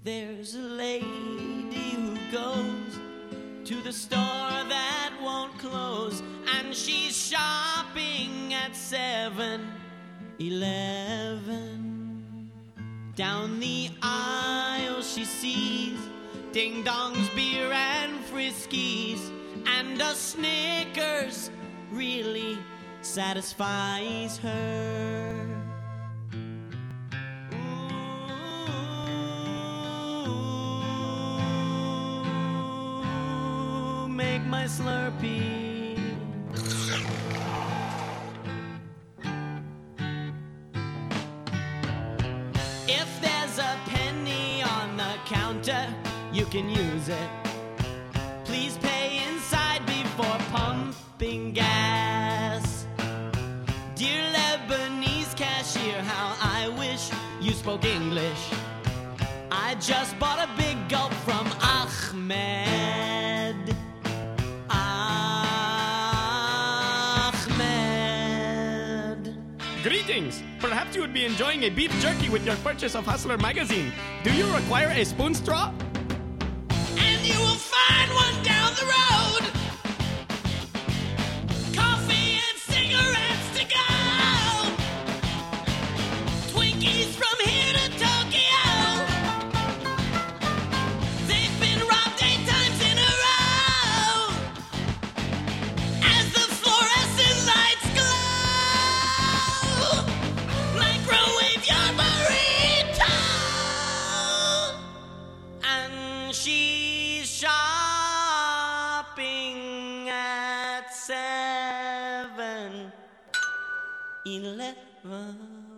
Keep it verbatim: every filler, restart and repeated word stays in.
There's a lady who goes to the store that won't close, and she's shopping at seven eleven. Down the aisle she sees ding-dongs, beer and Friskies, and a Snickers really satisfies her. Ooh, make my Slurpee. If there's a penny on the counter, you can use it. Please pay inside before pumping gas. Dear Lebanese cashier, how I wish you spoke English. I just bought a big gulp from Ahmed. Ahmed. Greetings! Perhaps you would be enjoying a beef jerky with your purchase of Hustler magazine. Do you require a spoon straw? And you will find one down the road. Coffee and cigarettes to go. Twinkies from here to Tokyo. They've been robbed eight times in a row. As the fluorescent lights glow, microwave your burrito. And she's shopping at seven eleven.